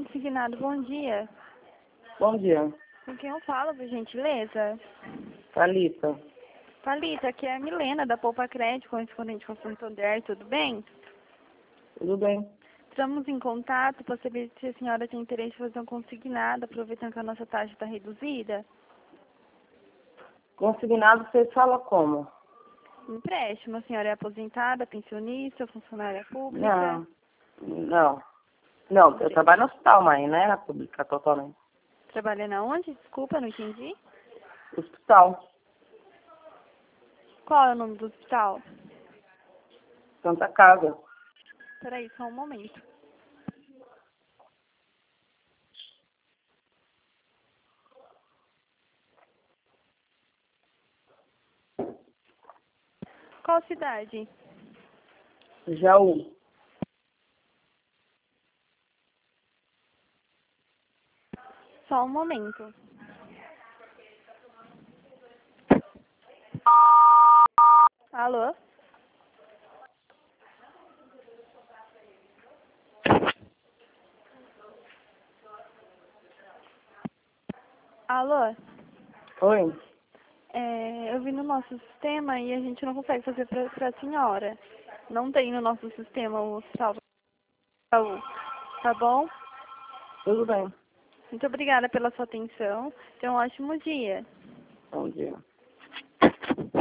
Consignado, bom dia. Bom dia. Com quem eu falo, por gentileza? Thalita. Thalita, aqui é a Milena, da Poupa Crédito, correspondente com o Santander, tudo bem? Tudo bem? Estamos em contato para saber se a senhora tem interesse em fazer um consignado, aproveitando que a nossa taxa está reduzida. Consignado, você fala como? Empréstimo, a senhora é aposentada, pensionista, funcionária pública? Não, eu trabalho no hospital, mas não é na pública totalmente. Trabalha na onde? Desculpa, não entendi. Hospital, Qual é o nome do hospital? Santa Casa. Peraí, só um momento. Qual cidade? Jaú. Só um momento. Alô? Alô? Oi? Eu vi no nosso sistema e a gente não consegue fazer para a senhora. Não tem no nosso sistema o hospital da saúde. Tá bom? Tudo bem. Muito obrigada pela sua atenção. Tenha um ótimo dia. Bom dia.